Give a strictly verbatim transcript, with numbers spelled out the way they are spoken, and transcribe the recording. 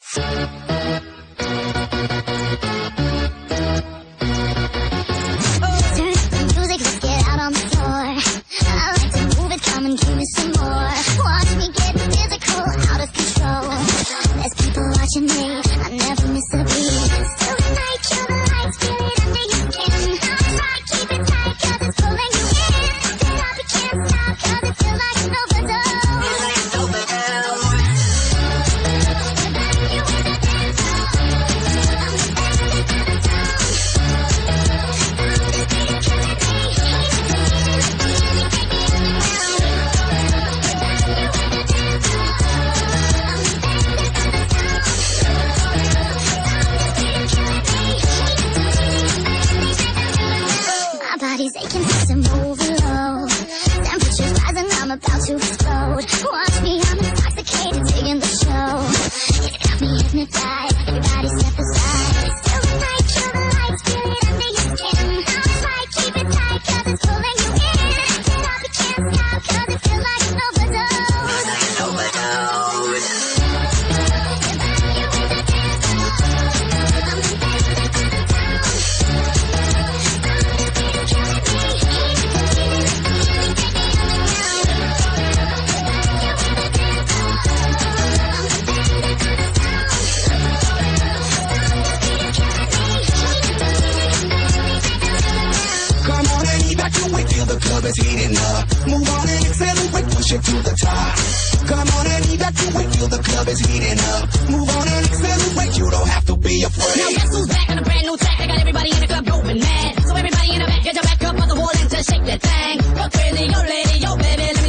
watching me, I never miss a beat. Still the night, kill the lights, feel it under your skin. High right, keep it tight, cause it's pulling you in. Get up, you can't stop, cause it feels like an overdose. Feels like an overdose. You in the dance floor. I'm the best in the town. This beat is killing me. He's the feeling, the feeling, take me underground. You in the dance floor. I'm the best in the town. My body's aching, system overload. Temperatures rising, I'm about to explode. Watch me, I'm intoxicated, digging the show. It's got me hypnotized, everybody step aside. Still the night, kill the lights, feel it under your skin. High right, keep it tight, cause it's pulling you in. Get up, you can't stop, cause it feels like an overdose. Feels like an overdose. You in the dance floor. I'm the best in the town. This beat is killing me. He's the feeling, the feeling, take me underground. You in the dance floor. I'm the best in the town. This beat is killing me. He's the feeling, the feeling, take me underground. Come on and evacuate, feel the club is heating up. Move on and accelerate, push it to the top. Come on and evacuate, feel the club is heating up. Move on and accelerate, you don't have to be afraid. Now guess who's back on a brand new track? I got everybody in the club going mad. So everybody in the back, get your back up on the wall and just shake that thing. Go crazy, yo lady, yo baby.